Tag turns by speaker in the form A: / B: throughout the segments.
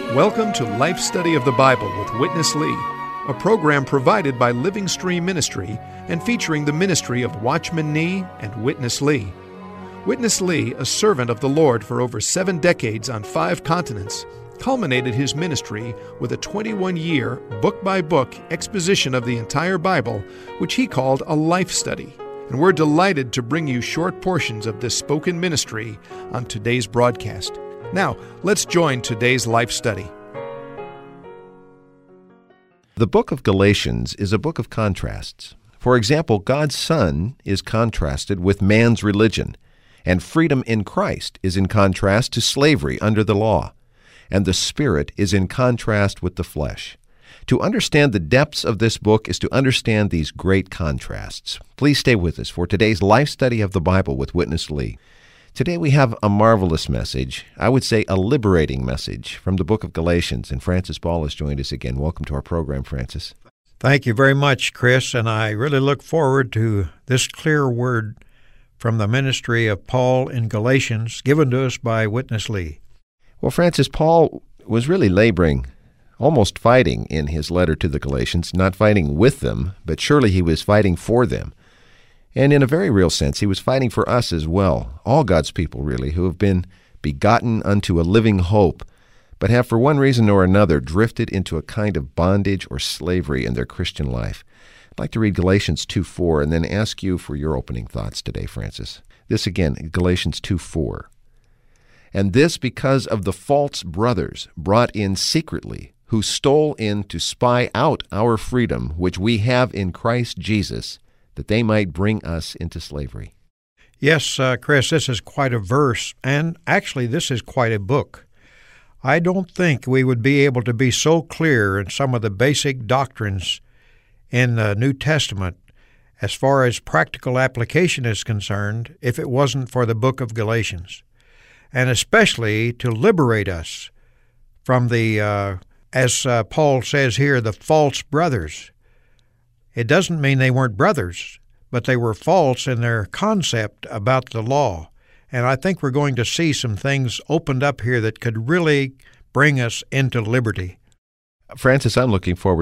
A: Welcome to Life Study of the Bible with Witness Lee, a program provided by Living Stream Ministry and featuring the ministry of Watchman Nee and Witness Lee. Witness Lee, a servant of the Lord for over 7 decades on 5 continents, culminated his ministry with a 21-year, book-by-book exposition of the entire Bible, which he called a life study. And we're delighted to bring you short portions of this spoken ministry on today's broadcast. Now, let's join today's life study.
B: The book of Galatians is a book of contrasts. For example, God's Son is contrasted with man's religion, and freedom in Christ is in contrast to slavery under the law, and the Spirit is in contrast with the flesh. To understand the depths of this book is to understand these great contrasts. Please stay with us for today's life study of the Bible with Witness Lee. Today we have a marvelous message, I would say a liberating message, from the book of Galatians, and Francis Ball has joined us again. Welcome to our program, Francis.
C: Thank you very much, Chris, and I really look forward to this clear word from the ministry of Paul in Galatians, given to us by Witness Lee.
B: Well, Francis, Paul was really laboring, almost fighting in his letter to the Galatians, not fighting with them, but surely he was fighting for them. And in a very real sense, he was fighting for us as well, all God's people, really, who have been begotten unto a living hope, but have for one reason or another drifted into a kind of bondage or slavery in their Christian life. I'd like to read Galatians 2:4 and then ask you for your opening thoughts today, Francis. This again, Galatians 2:4. And this because of the false brothers brought in secretly, who stole in to spy out our freedom, which we have in Christ Jesus, that they might bring us into slavery.
C: Yes, Chris, this is quite a verse, and actually this is quite a book. I don't think we would be able to be so clear in some of the basic doctrines in the New Testament as far as practical application is concerned if it wasn't for the book of Galatians, and especially to liberate us from the, as Paul says here, the false brothers. It doesn't mean they weren't brothers, but they were false in their concept about the law. And I think we're going to see some things opened up here that could really bring us into liberty.
B: Francis, I'm looking forward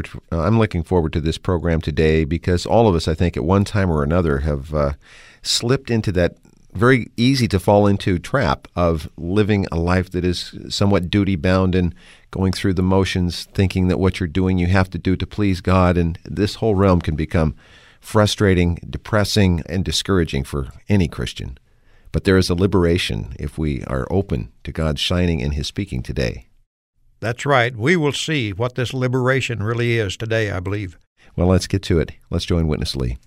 B: to this program today because all of us, I think, at one time or another have slipped into that very easy to fall into trap of living a life that is somewhat duty-bound and going through the motions, thinking that what you're doing you have to do to please God, and this whole realm can become frustrating, depressing, and discouraging for any Christian. But there is a liberation if we are open to God shining and His speaking today.
C: That's right. We will see what this liberation really is today, I believe.
B: Well, let's get to it. Let's join Witness Lee.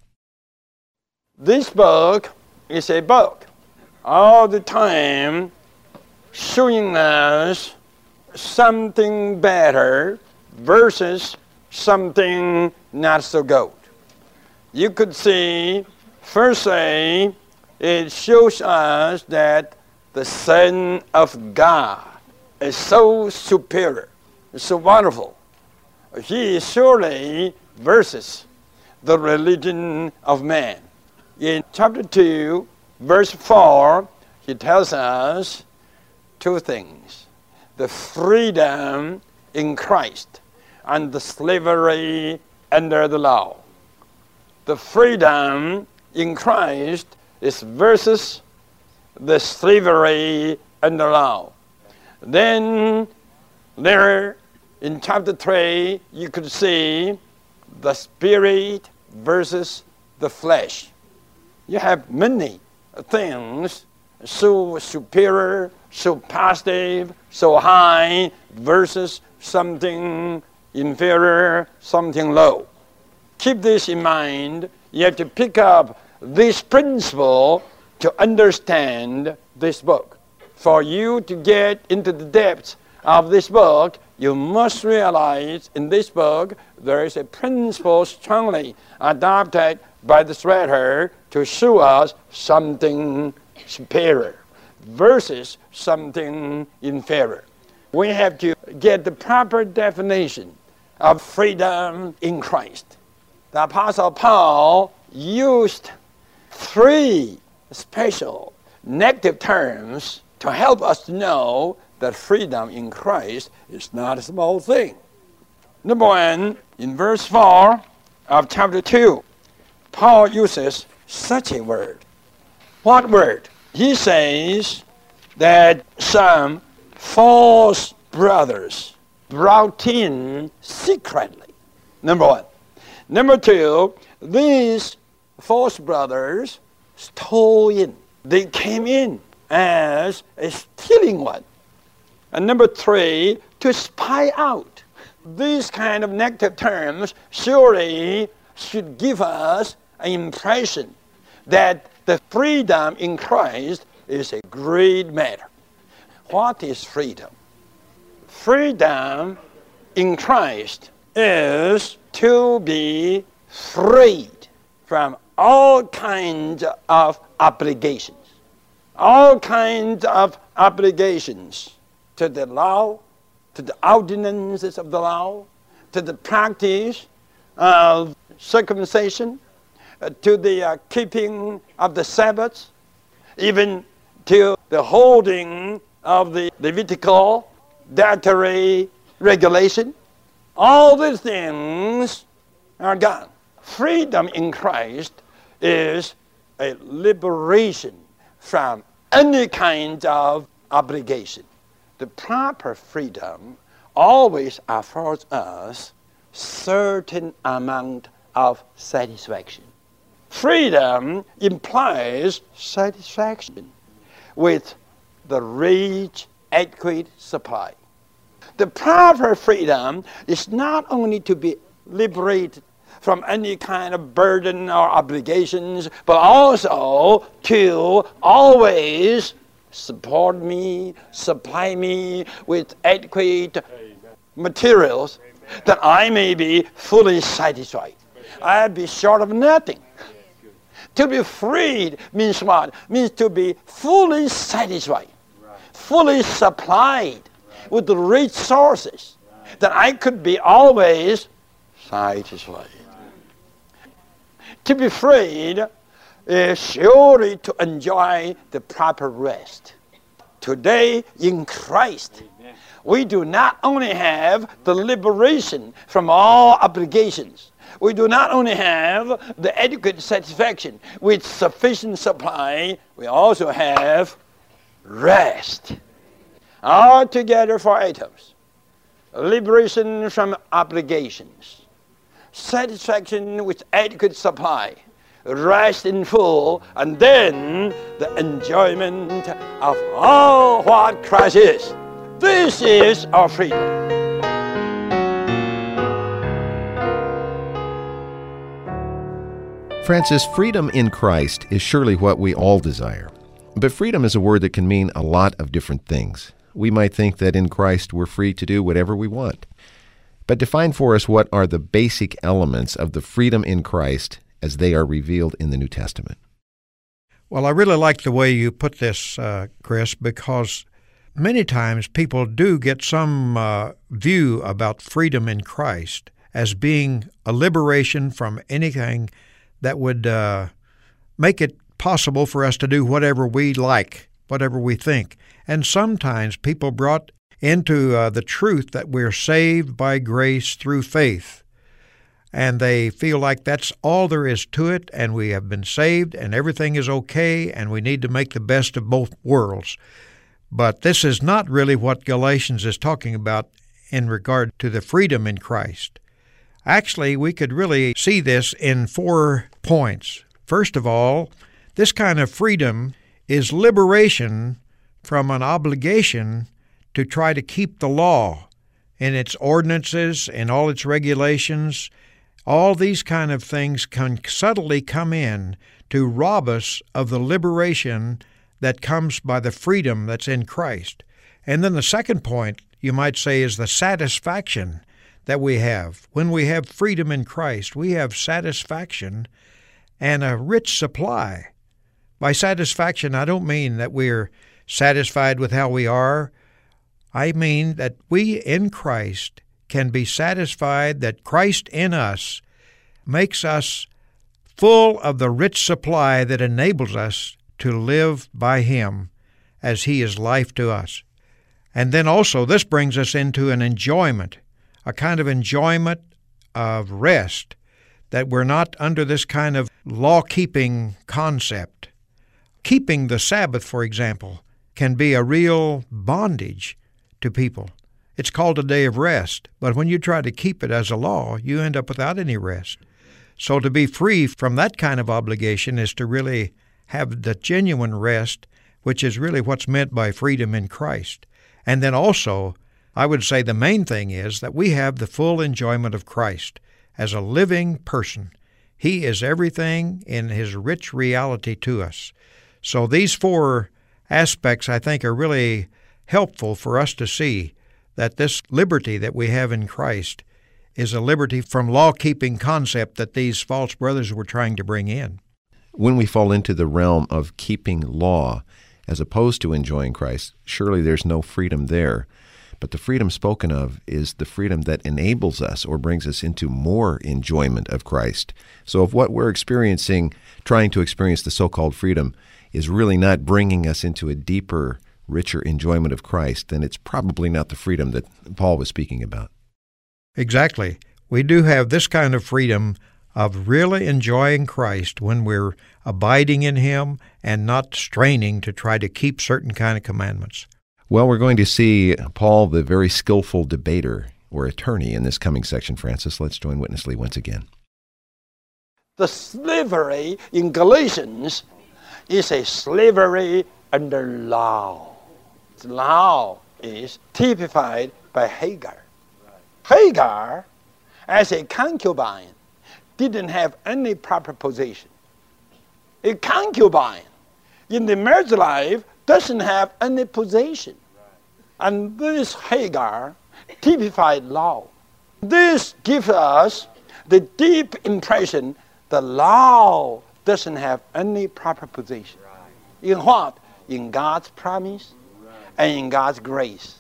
D: This book is a book all the time showing us something better versus something not so good. You could see, firstly, it shows us that the Son of God is so superior, so wonderful. He is surely versus the religion of man. In chapter 2, verse 4, he tells us 2 things: the freedom in Christ and the slavery under the law. The freedom in Christ is versus the slavery under law. Then there in chapter 3, you could see the spirit versus the flesh. You have many things so superior, so positive, so high versus something inferior, something low. Keep this in mind. You have to pick up this principle to understand this book. For you to get into the depths of this book, you must realize in this book there is a principle strongly adopted by the writer to show us something superior versus something inferior. We have to get the proper definition of freedom in Christ. The Apostle Paul used 3 special negative terms to help us to know that freedom in Christ is not a small thing. Number one, in verse 4 of chapter 2, Paul uses such a word. What word? He says that some false brothers brought in secretly. Number one. Number two, these false brothers stole in. They came in as a stealing one. And number three, to spy out. These kind of negative terms surely should give us an impression that the freedom in Christ is a great matter. What is freedom? Freedom in Christ is to be freed from all kinds of obligations. All kinds of obligations to the law, to the ordinances of the law, to the practice of circumcision, to the keeping of the Sabbaths, even to the holding of the Levitical dietary regulation. All these things are gone. Freedom in Christ is a liberation from any kind of obligation. The proper freedom always affords us certain amount of satisfaction. Freedom implies satisfaction with the rich, adequate supply. The proper freedom is not only to be liberated from any kind of burden or obligations, but also to always support me, supply me with adequate materials that I may be fully satisfied. I'll be short of nothing. To be freed means what? Means to be fully satisfied, fully supplied with the rich sources that I could be always satisfied. To be freed is surely to enjoy the proper rest. Today in Christ, we do not only have the liberation from all obligations, we do not only have the adequate satisfaction with sufficient supply, we also have rest. Altogether 4 items. Liberation from obligations, satisfaction with adequate supply, rest in full, and then the enjoyment of all what Christ is. This is our freedom.
B: Francis, freedom in Christ is surely what we all desire. But freedom is a word that can mean a lot of different things. We might think that in Christ we're free to do whatever we want. But define for us what are the basic elements of the freedom in Christ as they are revealed in the New Testament.
C: Well, I really like the way you put this, Chris, because many times people do get some view about freedom in Christ as being a liberation from anything that would make it possible for us to do whatever we like, whatever we think. And sometimes people brought into the truth that we're saved by grace through faith. And they feel like that's all there is to it, and we have been saved, and everything is okay, and we need to make the best of both worlds. But this is not really what Galatians is talking about in regard to the freedom in Christ. Actually, we could really see this in 4 points. First of all, this kind of freedom is liberation from an obligation to try to keep the law in its ordinances, in all its regulations. All these kind of things can subtly come in to rob us of the liberation that comes by the freedom that's in Christ. And then the second point, you might say, is the satisfaction that we have. When we have freedom in Christ, we have satisfaction and a rich supply. By satisfaction, I don't mean that we're satisfied with how we are. I mean that we in Christ can be satisfied that Christ in us makes us full of the rich supply that enables us to live by Him as He is life to us. And then also this brings us into an enjoyment, a kind of enjoyment of rest, that we're not under this kind of law-keeping concept. Keeping the Sabbath, for example, can be a real bondage to people. It's called a day of rest, but when you try to keep it as a law, you end up without any rest. So to be free from that kind of obligation is to really have the genuine rest, which is really what's meant by freedom in Christ. And then also, I would say the main thing is that we have the full enjoyment of Christ as a living person. He is everything in His rich reality to us. So these four aspects, I think, are really helpful for us to see that this liberty that we have in Christ is a liberty from law-keeping concept that these false brothers were trying to bring in.
B: When we fall into the realm of keeping law as opposed to enjoying Christ, surely there's no freedom there. But the freedom spoken of is the freedom that enables us or brings us into more enjoyment of Christ. So if what we're experiencing, trying to experience the so-called freedom, is really not bringing us into a deeper, richer enjoyment of Christ, then it's probably not the freedom that Paul was speaking about.
C: Exactly. We do have this kind of freedom of really enjoying Christ when we're abiding in Him and not straining to try to keep certain kind of commandments.
B: Well, we're going to see Paul, the very skillful debater or attorney, in this coming section, Francis. Let's join Witness Lee once again.
D: The slavery in Galatians is a slavery under law. The law is typified by Hagar. Hagar, as a concubine, didn't have any proper position. A concubine in the marriage life doesn't have any possession. And this Hagar typified law. This gives us the deep impression the law doesn't have any proper position. In what? In God's promise and in God's grace.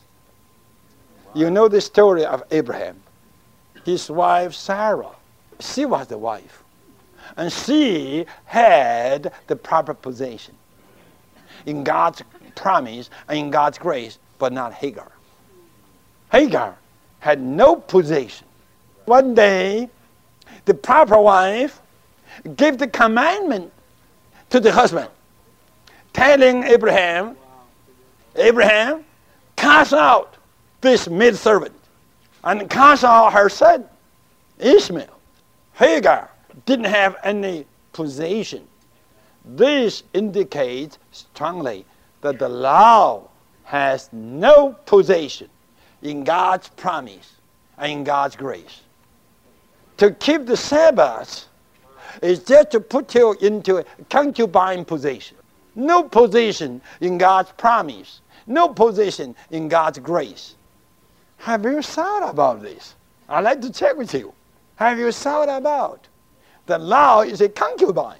D: You know the story of Abraham. His wife Sarah, she was the wife. And she had the proper position in God's promise and in God's grace, but not Hagar. Hagar had no position. One day, the proper wife gave the commandment to the husband, telling Abraham, Abraham, cast out this maidservant and cast out her son, Ishmael. Hagar didn't have any possession. This indicates strongly that the law has no possession in God's promise and in God's grace. To keep the Sabbath is just to put you into a concubine position. No position in God's promise. No position in God's grace. Have you thought about this? I'd like to check with you. Have you thought about the law is a concubine?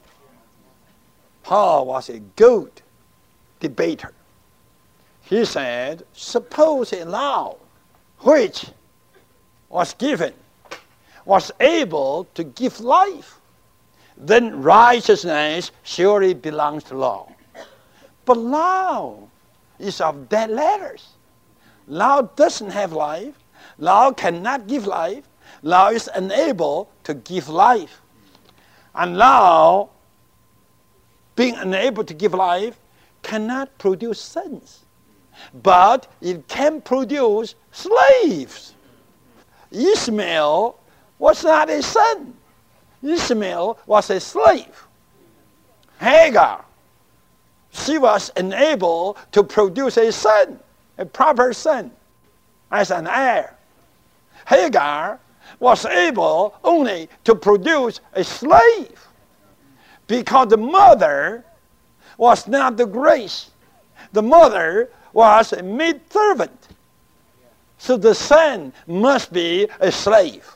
D: Paul was a good debater. He said, suppose a law which was given was able to give life, then righteousness surely belongs to law. But law is of dead letters. Law doesn't have life. Law cannot give life. Law is unable to give life. And law, being unable to give life, cannot produce sons. But it can produce slaves. Ishmael was not a son. Ishmael was a slave. Hagar, she was unable to produce a son, a proper son, as an heir. Hagar was able only to produce a slave because the mother was not the grace. The mother was a maidservant. So the son must be a slave.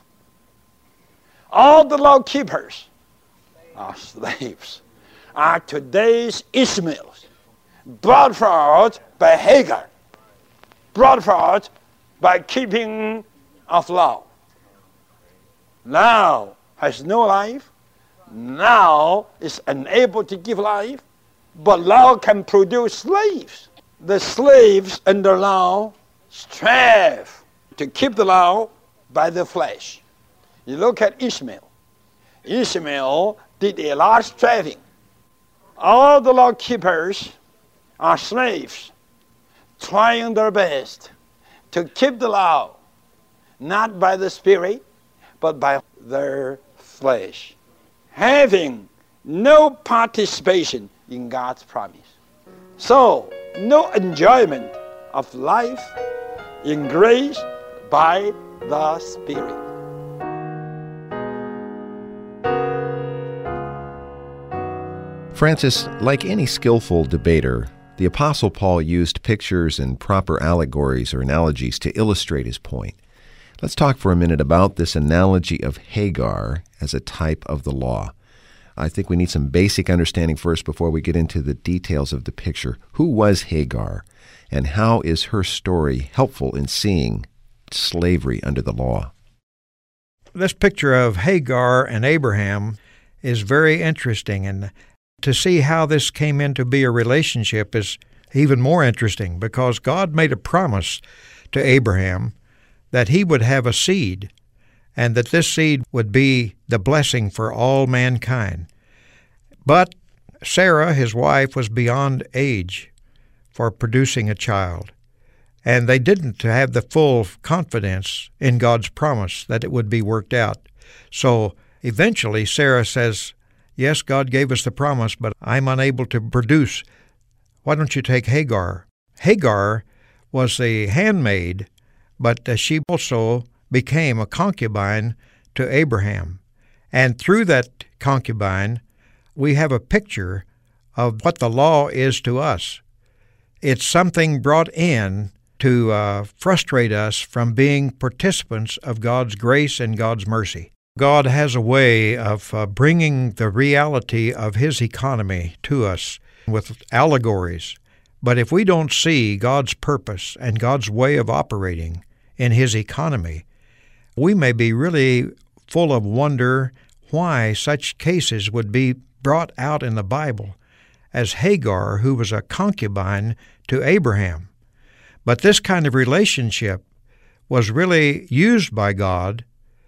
D: All the law keepers are slaves, are today's Ishmaels, brought forth by Hagar, brought forth by keeping of law. Now has no life, now is unable to give life, but law can produce slaves. The slaves under law strive to keep the law by the flesh. You look at Ishmael. Ishmael did a lot of striving. All the law keepers are slaves, trying their best to keep the law, not by the Spirit, but by their flesh, having no participation in God's promise. So, no enjoyment of life in grace by the Spirit.
B: Francis, like any skillful debater, the Apostle Paul used pictures and proper allegories or analogies to illustrate his point. Let's talk for a minute about this analogy of Hagar as a type of the law. I think we need some basic understanding first before we get into the details of the picture. Who was Hagar, and how is her story helpful in seeing slavery under the law?
C: This picture of Hagar and Abraham is very interesting, and to see how this came into be a relationship is even more interesting, because God made a promise to Abraham that he would have a seed, and that this seed would be the blessing for all mankind. But Sarah, his wife, was beyond age for producing a child, and they didn't have the full confidence in God's promise that it would be worked out. So eventually Sarah says, "Yes, God gave us the promise, but I'm unable to produce. Why don't you take Hagar?" Hagar was the handmaid, but she also became a concubine to Abraham. And through that concubine, we have a picture of what the law is to us. It's something brought in to frustrate us from being participants of God's grace and God's mercy. God has a way of bringing the reality of His economy to us with allegories. But if we don't see God's purpose and God's way of operating in His economy, we may be really full of wonder why such cases would be brought out in the Bible, as Hagar, who was a concubine to Abraham. But this kind of relationship was really used by God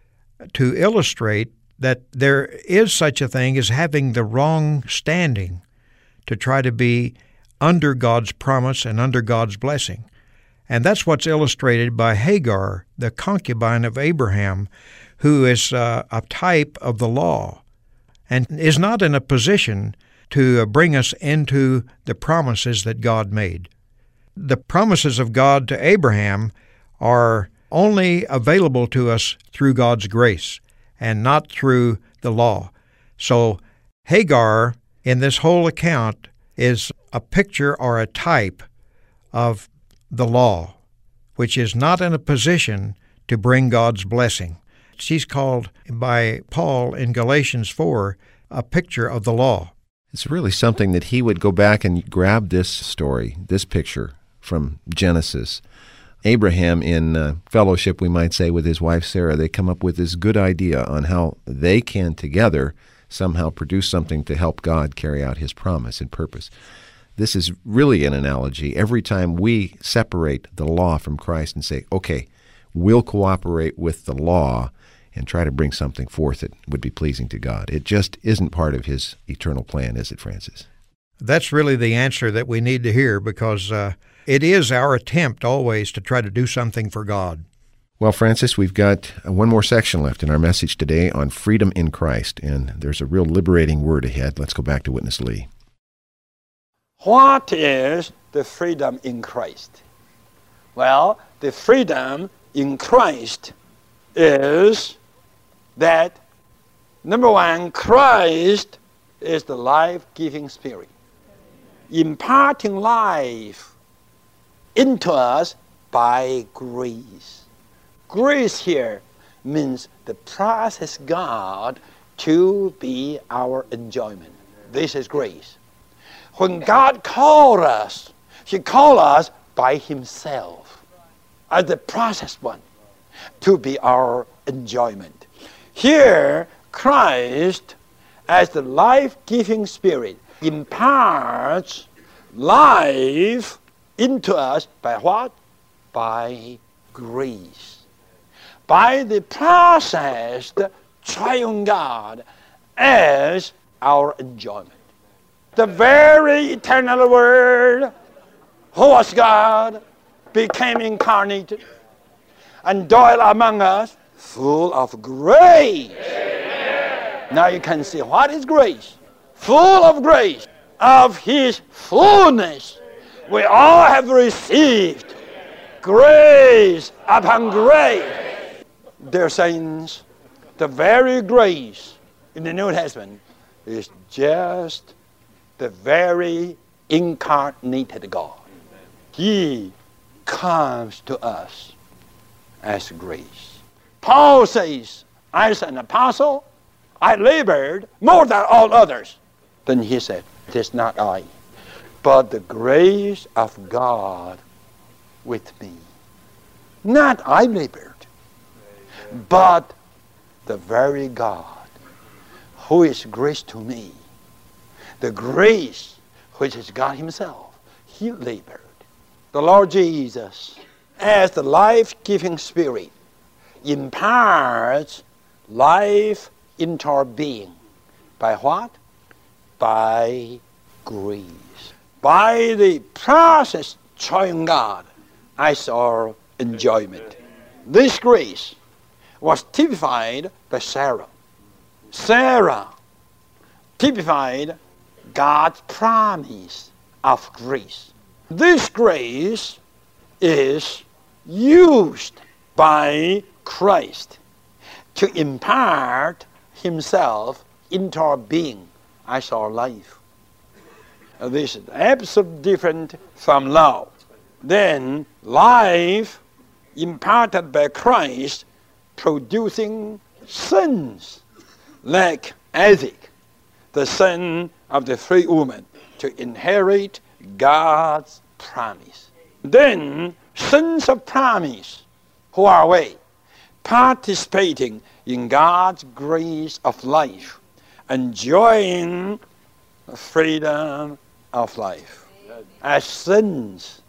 C: to illustrate that there is such a thing as having the wrong standing to try to be under God's promise and under God's blessing. And that's what's illustrated by Hagar, the concubine of Abraham, who is a type of the law and is not in a position to bring us into the promises that God made. The promises of God to Abraham are only available to us through God's grace and not through the law. So Hagar, in this whole account, is a picture or a type of the law, which is not in a position to bring God's blessing. She's called by Paul in Galatians 4 a picture of the law.
B: It's really something that he would go back and grab this story, this picture from Genesis. Abraham, in fellowship, we might say, with his wife Sarah, they come up with this good idea on how they can together somehow produce something to help God carry out His promise and purpose. This is really an analogy. Every time we separate the law from Christ and say, okay, we'll cooperate with the law and try to bring something forth that would be pleasing to God. It just isn't part of His eternal plan, is it, Francis?
C: That's really the answer that we need to hear, because it is our attempt always to try to do something for God.
B: Well, Francis, we've got one more section left in our message today on freedom in Christ, and there's a real liberating word ahead. Let's go back to Witness Lee.
D: What is the freedom in Christ? Well, the freedom in Christ is that, number one, Christ is the life-giving Spirit, imparting life into us by grace. Grace here means the process God to be our enjoyment. This is grace. When God called us, He called us by Himself as the process one to be our enjoyment. Here, Christ, as the life-giving Spirit, imparts life into us by what? by grace, by the processed triune God as our enjoyment. The very eternal Word, who was God, became incarnated and dwelt among us, full of grace. Amen. Now you can see what is grace. Full of grace, of His fullness. We all have received grace upon grace. Dear saints, the very grace in the New Testament is just the very incarnated God. He comes to us as grace. Paul says, as an apostle, I labored more than all others. Then he said, it is not I, but the grace of God with me. Not I labored, but the very God who is grace to me, the grace which is God Himself, He labored. The Lord Jesus, as the life-giving Spirit, imparts life into our being. By what? By grace. By the process triune God as our enjoyment. This grace was typified by Sarah. Sarah typified God's promise of grace. This grace is used by Christ to impart Himself into our being as our life. This is absolutely different from law. Then life imparted by Christ producing sons like Isaac, the son of the free woman, to inherit God's promise. Then sons of promise, who are we? Participating in God's grace of life, enjoying freedom of life. As sons,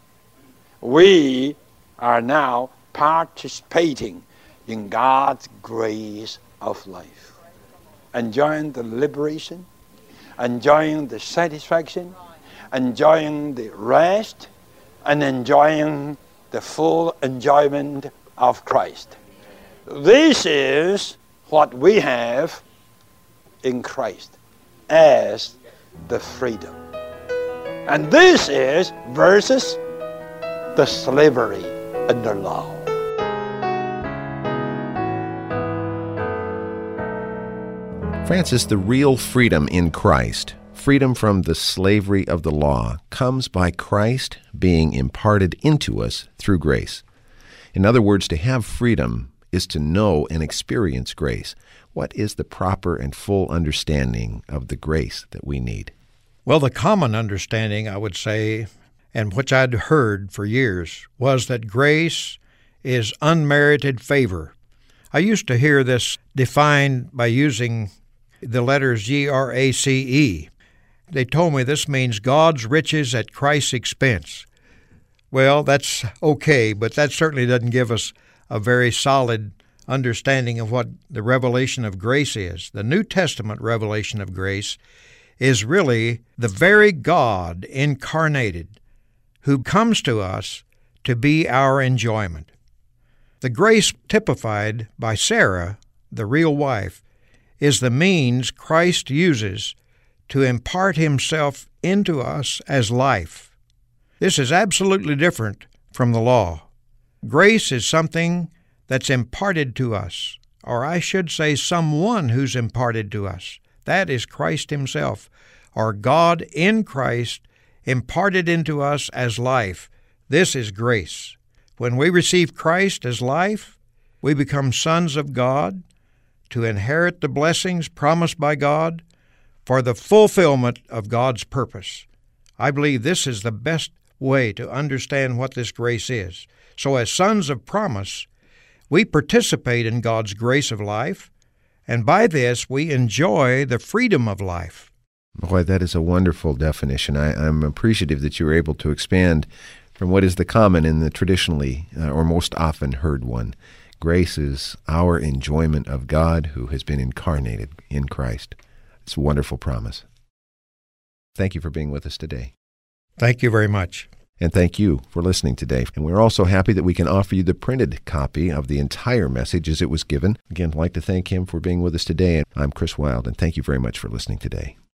D: we are now participating in God's grace of life, enjoying the liberation, enjoying the satisfaction, enjoying the rest, and enjoying the full enjoyment of Christ. This is what we have in Christ as the freedom. And this is versus the slavery under law.
B: Francis, the real freedom in Christ, freedom from the slavery of the law, comes by Christ being imparted into us through grace. In other words, to have freedom is to know and experience grace. What is the proper and full understanding of the grace that we need?
C: Well, the common understanding, I would say, and which I'd heard for years, was that grace is unmerited favor. I used to hear this defined by using the letters G-R-A-C-E. They told me this means God's riches at Christ's expense. Well, that's okay, but that certainly doesn't give us a very solid understanding of what the revelation of grace is. The New Testament revelation of grace is really the very God incarnated who comes to us to be our enjoyment. The grace typified by Sarah, the real wife, is the means Christ uses to impart Himself into us as life. This is absolutely different from the law. Grace is something that's imparted to us, or I should say someone who's imparted to us. That is Christ Himself, or God in Christ imparted into us as life. This is grace. When we receive Christ as life, we become sons of God to inherit the blessings promised by God for the fulfillment of God's purpose. I believe this is the best way to understand what this grace is. So as sons of promise, we participate in God's grace of life, and by this we enjoy the freedom of life.
B: Boy, that is a wonderful definition. I'm appreciative that you were able to expand from what is the common and the traditionally or most often heard one. Grace is our enjoyment of God who has been incarnated in Christ. It's a wonderful promise. Thank you for being with us today.
C: Thank you very much.
B: And thank you for listening today. And we're also happy that we can offer you the printed copy of the entire message as it was given. Again, I'd like to thank him for being with us today. And I'm Chris Wilde, and thank you very much for listening today.